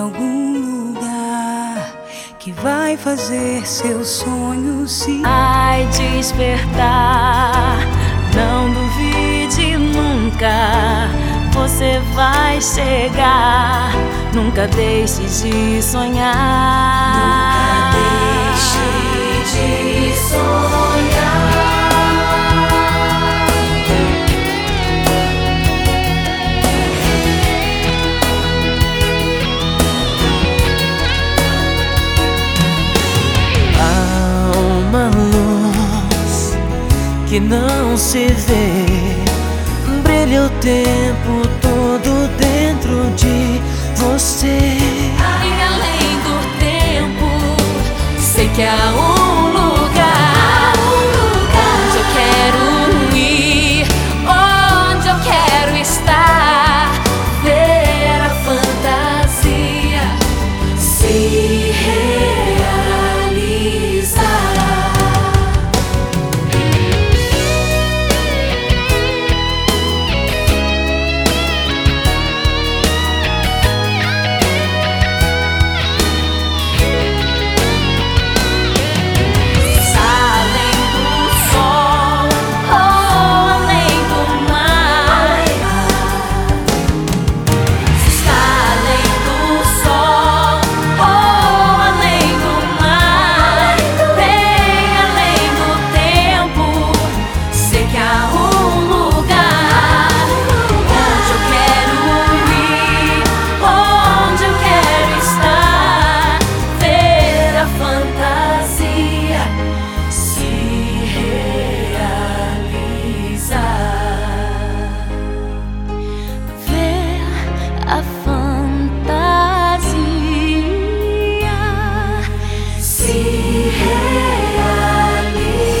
algum lugar que vai fazer seu sonho se vai despertar. Não duvide nunca, você vai chegar. Nunca deixe de sonhar. Nunca deixe de sonhar. Que não se vê, brilha o tempo todo dentro de você. E além do tempo, sei que há